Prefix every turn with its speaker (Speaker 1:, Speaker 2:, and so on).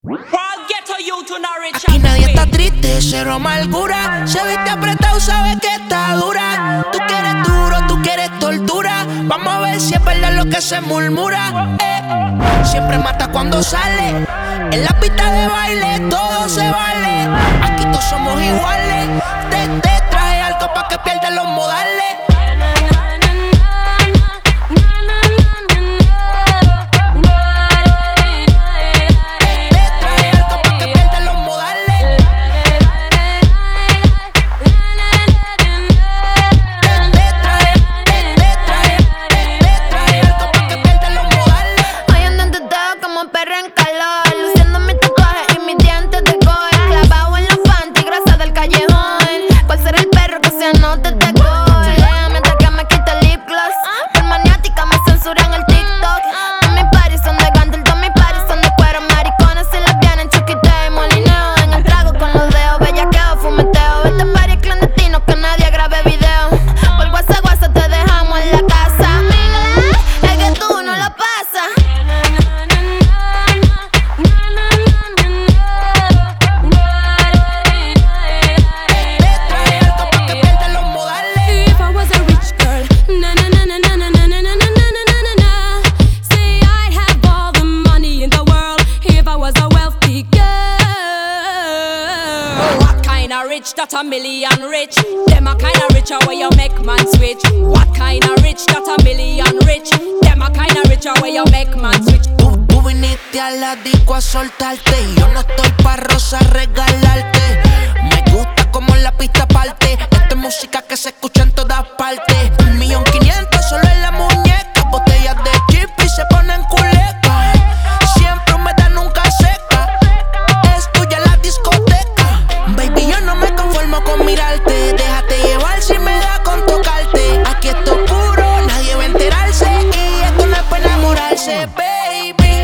Speaker 1: Aquí nadie está triste, cero amargura. Se viste apretado, sabe que está dura. Tú quieres duro, tú quieres tortura. Vamos a ver si es verdad lo que se murmura. Siempre mata cuando sale. En la pista de baile todo se vale. Aquí todos somos iguales. Te traje algo pa' que pierdas los modales.
Speaker 2: That a million rich. Them a kinda richer where you make man switch. What kinda rich that a million rich? Them a kinda richer where you make man switch.
Speaker 1: Tú viniste a la disco a soltarte y yo no estoy pa' rosa regalarte. Me gusta como la pista parte. Esta es música que se escucha en todas partes. 1.500.000 solo en la muñeca. Botellas de chip y se ponen culeca. Siempre humedad nunca seca. Es tuya la discoteca. Baby, yo no me conformo con mirarte. Déjate llevar si me da con tocarte. Aquí esto es puro, nadie va a enterarse. Y esto no es para enamorarse, baby.